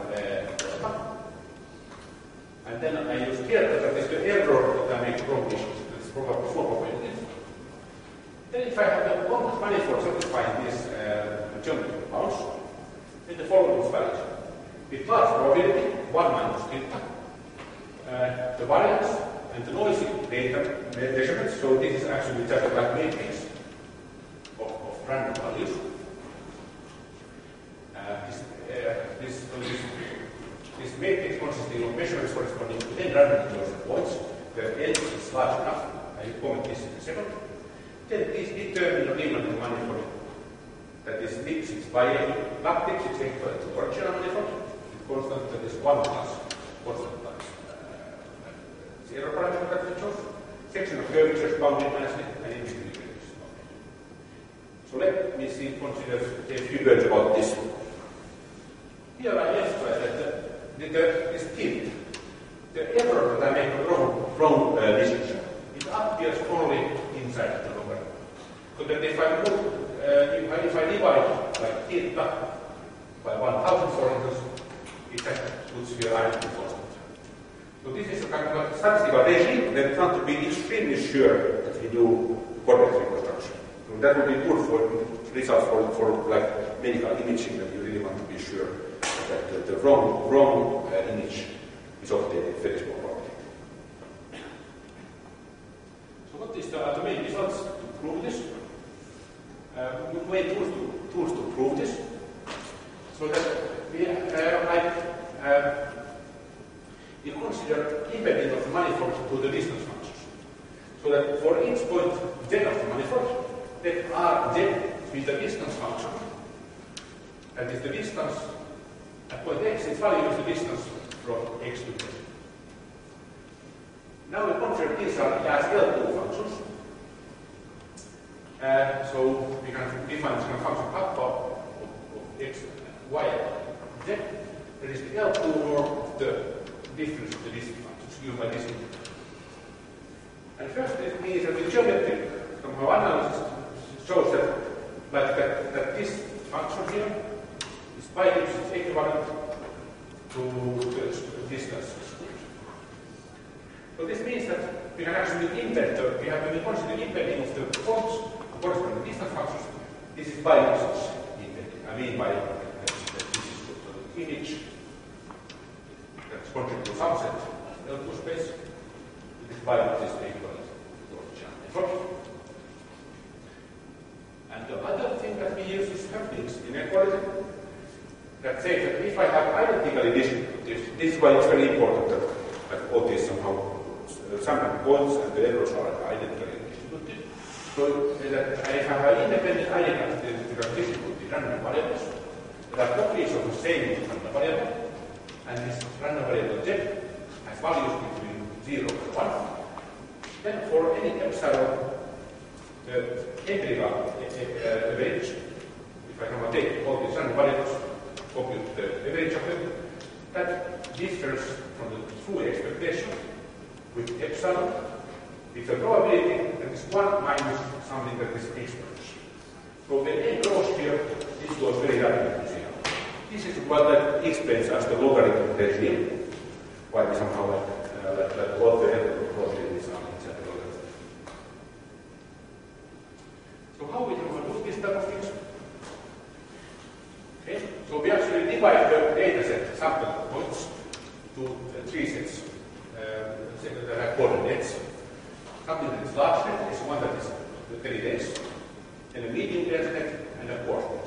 and then I use here that is the error that I make from this, that is probably 4 probability. Then if I have a complex manifold satisfying this geometric bounds, then the following is valid. With large probability, 1 minus delta, the variance and the noisy data measurements. So this is actually just a black matrix of random values. This matrix consisting of measurements corresponding to 10 randomly chosen points, where L is large enough. I will comment this in a second. Then this determine a Riemann manifold that is Lipschitz by lab Lipschitz equivalent to original manifold with constant that is 1 plus constant times 0 parameter that we chose. Section of curvature is bounded nicely and independent is bounded. So let me consider a few words about this. Here I emphasize that this tilt, the error theta by 1000 for instance, it puts here identity constant. So this is a kind of a statistical regime that want to be extremely sure that we do coordinate reconstruction. So that would be good for results for like medical imaging, that you really want to be sure that the wrong image is obtained very small probability. So what is the main results to prove this? Main tools to prove this. So that we you consider embedding of the manifold to the distance functions. So that for each point z of the manifold, there are z with the distance function. And if the distance at point x, its value is the distance from x to z. Now we consider these are as L2 functions. So we can define this kind of function kappa of x, y, z. That is the L2 norm of the difference of the distance functions given by this integral. And first it means that the geometric somehow analysis shows that this function here is pi is equivalent to the distance squared. So this means that we can actually embed we have when we consider embedding of the points corresponding to distance functions. This is bidimensional embedding. I mean by that this is the image that's contributing to subset L2 space. It is bidimensional equivalent to the geometry. And the other thing that we use is Höfling's inequality. That says that if I have identically distributed, this is why it's very important that all these somehow some points and the errors are identically distributed. So that if I have independent identically distributed random variables that are copies of the same random variable, and this random variable z has values between 0 and 1, then for any epsilon integral average, if I can take all these random variables, compute the average of them, that differs from the true expectation with epsilon. It's a probability that is 1 minus something that is exponential. So when n grows here, this goes very rapidly to 0. This is what that explains as the logarithm regime, why we somehow let all the error probabilities are inside the logarithm. So how we can do this type of things? Okay, so we actually divide the data set sample points to 3 sets that are coordinates. Something that is large net is one that is very dense, and a medium dense net, and a coarse net.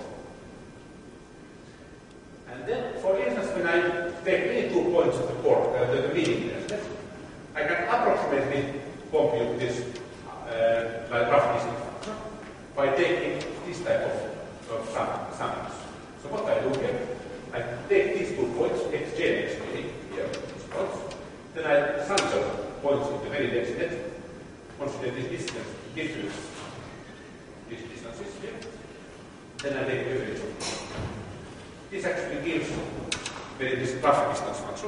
And then, for instance, when I take any 2 points of the medium dense net, I can approximately compute this by rough distance function by taking this type of samples. So what I do here, I take these 2 points, xj and xj, here, these points, then I sample points in the very dense net, consider this distance, difference, these distances here, then I take the average of them. This actually gives this rough distance function.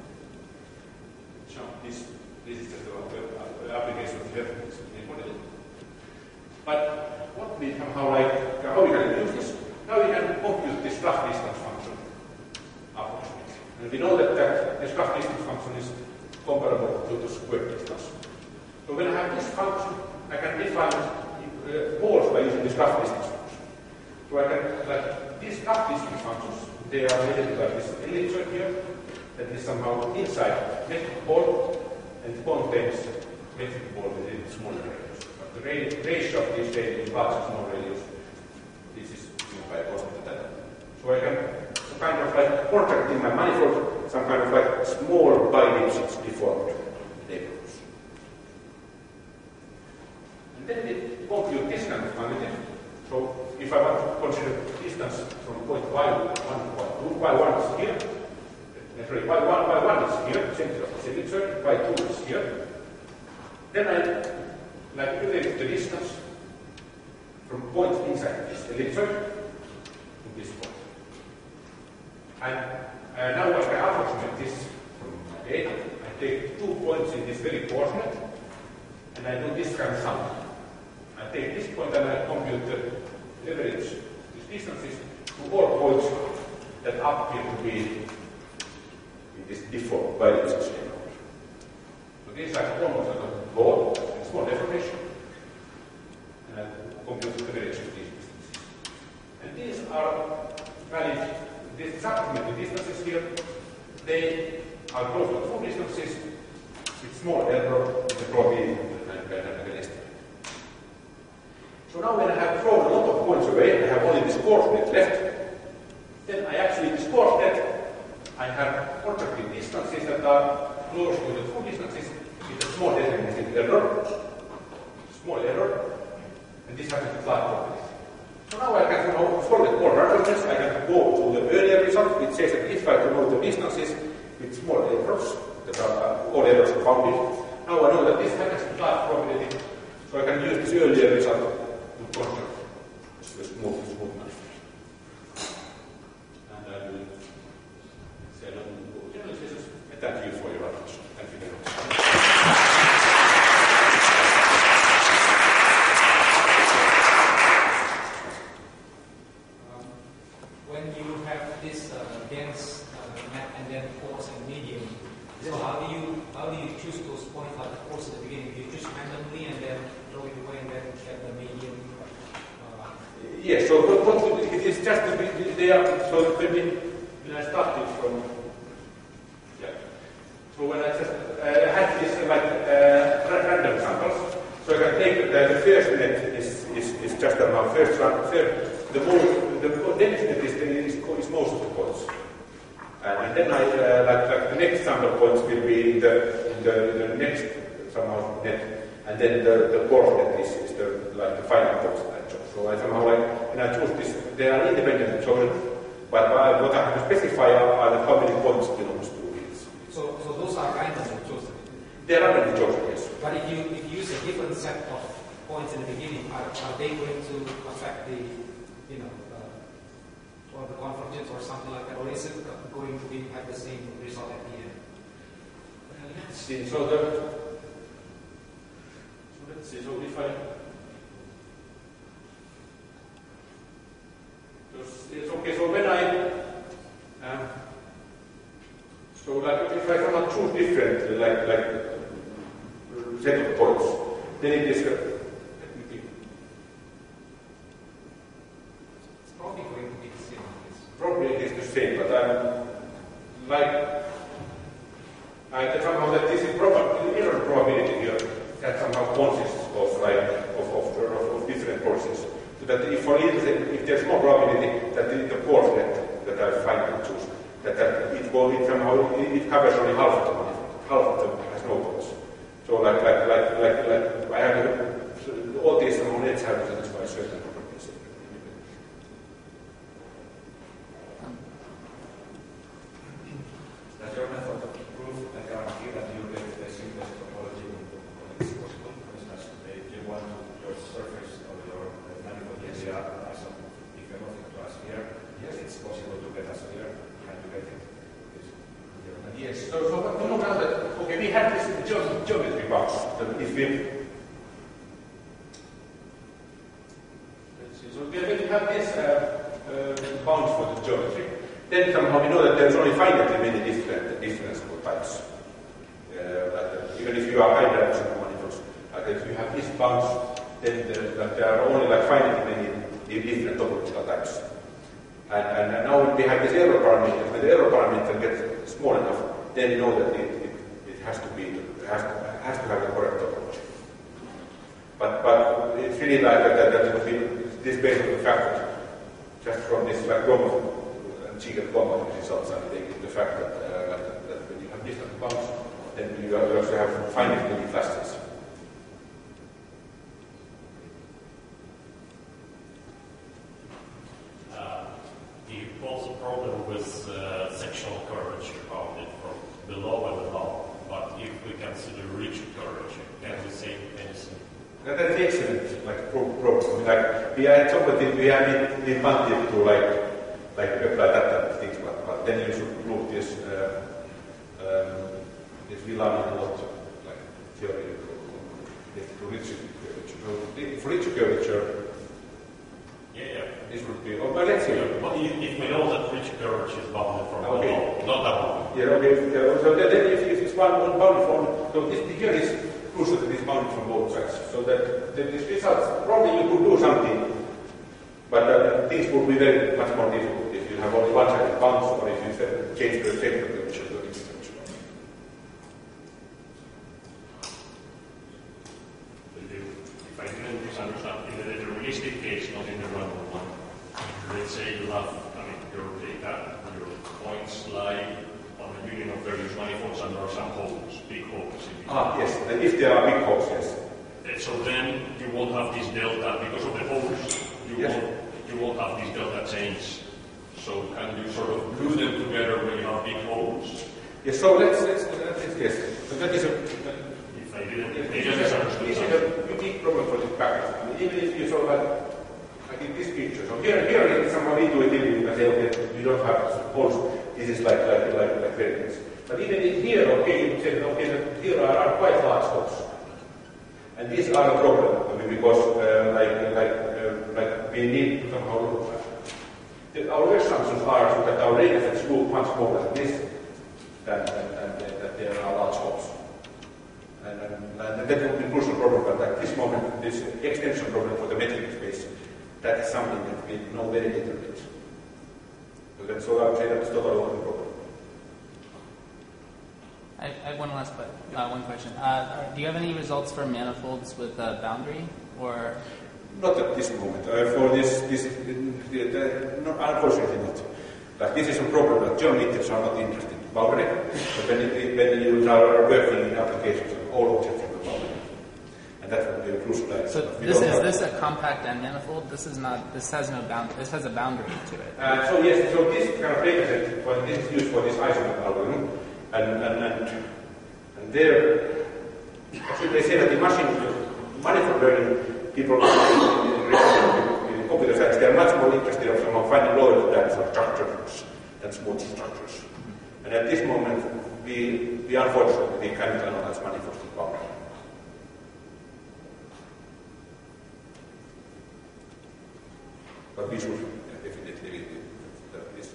So this is just the application of the inequality. But what we how we can use this? Now we can compute this rough distance function approximately. And we know that this rough distance function is comparable to the square distance. So when I have this function, I can define balls by using this rough distance function. So I can, like these rough distance functions, they are related like this ellipsoid here, that is somehow inside metric ball and contains metric ball within smaller radius. But the ratio of these radius, large and small radius, this is by a constant that. So I can kind of like contract in my manifold some kind of like small bidimensions deformed neighborhoods. And then we compute this kind of quantity. So if I want to consider distance from point y1 to point 2, y1 is here, sorry, y1 is here, center of the ellipsoid, y2 is here. Then I calculate the distance from points inside this ellipsoid to this point. And now I can approximate this from my data. I take 2 points in this very coarse net, and I do this kind of sum. I take this point and I compute the average, these distances, to all points that appear to be in this default by this scheme. So these are almost like a ball, a small deformation, and compute the variation of these distances. And these are valid, these supplementary distances here, they are close to two distances with small error in the probability and an estimate. So now when I have thrown a lot of points away, I have only this coordinate left, then I actually, this coordinate, I have projected distances that are close to the two distances with a small deterministic error, and this has a flat property. So now I can forget all randomness, I can go to the earlier result, which says that if I promote the distances with small errors, that are all errors are bounded, now I know that this has a flat probability, so I can use this earlier result to construct the smooth movement. And I will say no generalizations, and thank you for your attention. Thank you very much. When you have this dense map and then force and medium, so how do you choose those points like the force at the beginning? Do you choose randomly and then throw it away and then get the medium? Yes, so what it is just to be there, so when I started from, so when I just had this random samples, so I can take the first net is just about first run, the density is most of the points. And then I, like the next sample points will be in the next somehow net, and then the coordinate is the final points that I chose. So I somehow when I choose this, they are independently chosen, but what I have to specify are the how many points belongs to each. So those are randomly chosen? They are randomly chosen, yes. But if you use a different set of points in the beginning, are they going to affect the, or the convergence or something like that, or is it going to have the same result at the end? Let's see. So let's see. So if it's okay. So when if I cannot choose different like set of points, then it is. Probably going to be the same. Probably it is the same, but I somehow that this is error probability here that somehow consists of different processes. So that if there's more probability that the coordinate that I finally choose, that it covers only half of them has no points. So like I have all these nets have to satisfy certain properties. Does your method prove and guarantee that you get the simplest topology when it's possible? For instance, if you want your surface of your manifold area as a different to a sphere, yes, it's possible to get a sphere. Can you get it? Yes. So you know now that we have this geometry box. If we let's see. So when we have this bounds for the geometry, then somehow we know that there's only finitely many different types. Even if you are high-dimensional manifolds, if you have these bounds, then there are only finitely many different topological types. And now we have this error parameter. When the error parameter gets small enough, then you know that it has to have the correct topology. But it's really that would be this based on the fact that just from this Gromov and Ziegler-Combach results, I'm taking the fact that when you have different bounds, then you also have finite many clusters. You pose a problem with sectional curvature bounded from below and above, but if we consider rigid curvature, can we say anything? That's excellent, problem. We had somebody, we had been wanted to apply that type of things, but then you should prove this Villani lot theory to rigid curvature. So for rigid curvature, yeah. this would be. But let's see. But if we know that ridge curvature is bounded from Okay. below, not above. Yeah, okay. Yeah. So then if it's one bounded from, so this here is crucial that it's bounded from both sides. So that this results, probably you could do something, but things would be very much more difficult if you have only one side that bounds, or if you change the effect of the ridge curvature. If I didn't misunderstand, in the deterministic case, not in the random one, let's say you have, your data, your points lie on the union of various manifolds and there are some holes, big holes. Yes, and if there are big holes, yes. So then you won't have this delta, because of the holes, you won't have this delta change. So can you sort of glue them together when you have big holes? Yes, so let's yes. So that is a... If I didn't This misunderstood is something. a unique problem for this package. Even if you saw like in this picture. So here it's somehow intuitive. You can say, okay, you don't have holes. This is like variance. But even in here, okay, you say, okay, here are quite large holes, and these are a problem. Because we need to somehow look at. Our assumptions are that our data sets look much more like this than that there are large holes. And that would be a crucial problem, but at this moment, this extension problem for the metric space, that is something that we know very little bit. So I would say that's totally open problem. I have one question. Do you have any results for manifolds with boundary, or? Not at this moment. For this no, unfortunately not. Like this is a problem that geometrics are not interested in boundary, but when you are working in applications, all objects have a boundary, and that would be a crucial aspect. So is this a compact N manifold? This is not. This has no bound. This has a boundary to it. So yes. So this kind of data set, well, this is used for this isomorph algorithm, and there, actually they say that the manifold learning people in computer science, they are much more interested in somehow finding lower types of structures than smooth structures. And at this moment, we unfortunately cannot analyze manifolds with boundary. But we should definitely read this.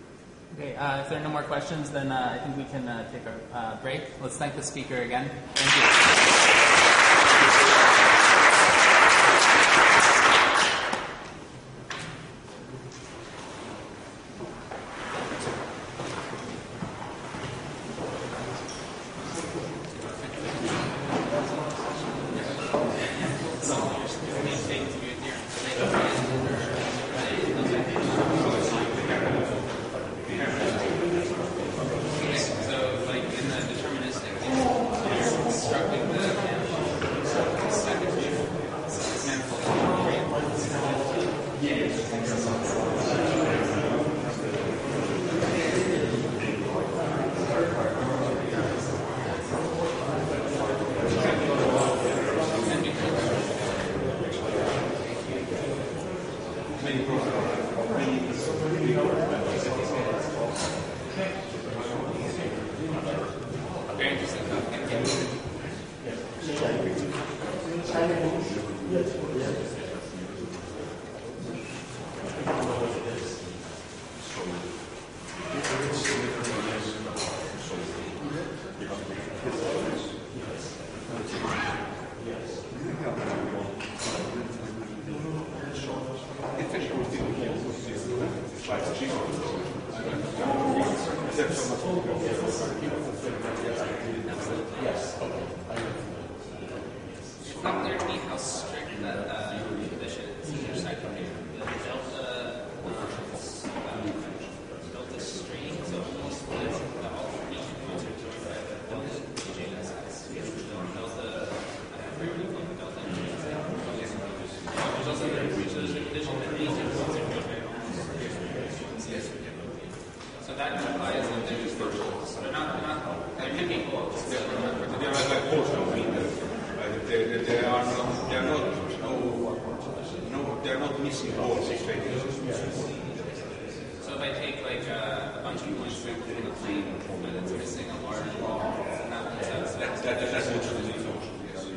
Okay. If there are no more questions, then I think we can take a break. Let's thank the speaker again. Thank you.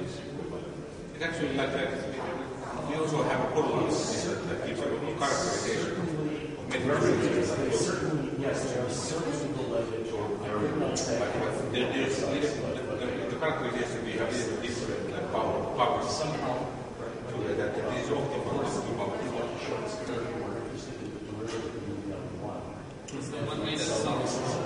Actually, we also have a problem that gives a characterization Certainly, yes, there are certain people that I could not say. The country is we have different powers somehow. So that is optimal. One way to solve